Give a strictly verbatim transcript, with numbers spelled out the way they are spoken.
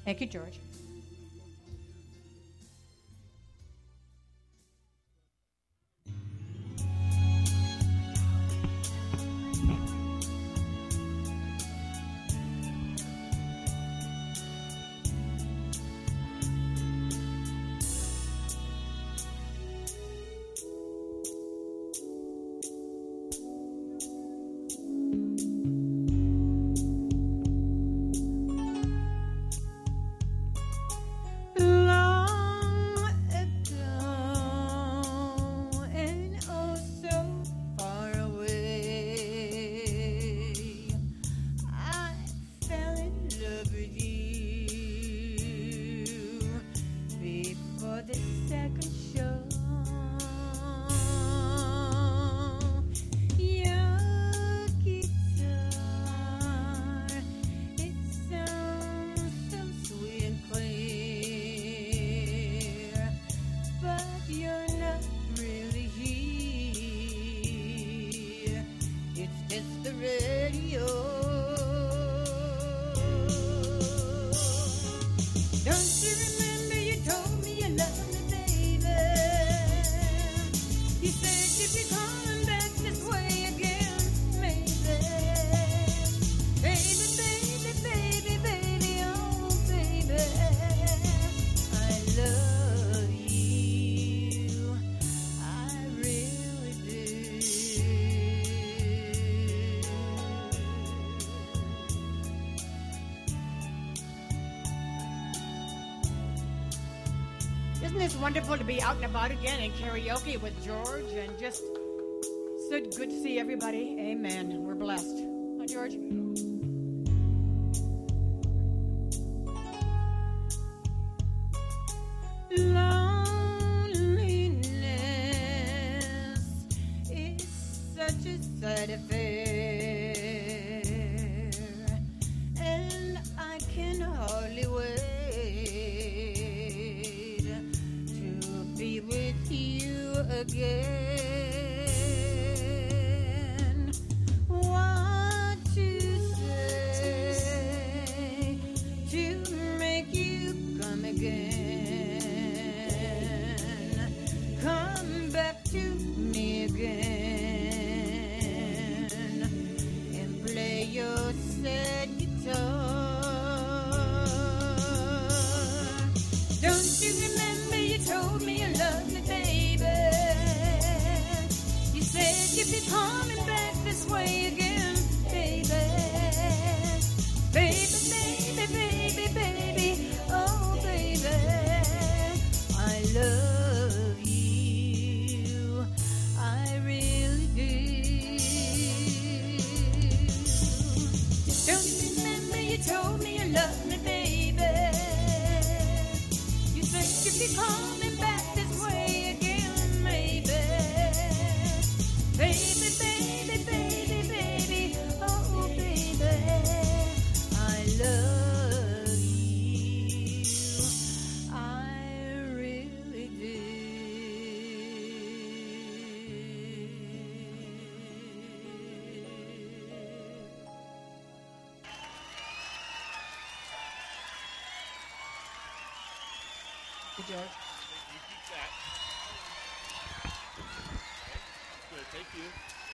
Thank you, George. Isn't this wonderful to be out and about again in karaoke with George and just so good to see everybody. Amen. We're blessed. Huh, George? Loneliness is such a sad affair, and I can hardly wait with you again. What to say to make you come again? Come back to me again and play your sad guitar. Don't you remember you told me you loved me, baby? You said you'd be coming back this way again, baby. Baby, baby, baby, baby, oh baby, I love you, I really do. Don't you remember you told me you loved me, baby? You said you'd be coming back this way again, maybe. Baby, baby, baby, baby, oh baby, I love you, I really do. Good, George. You keep that. Good, thank you.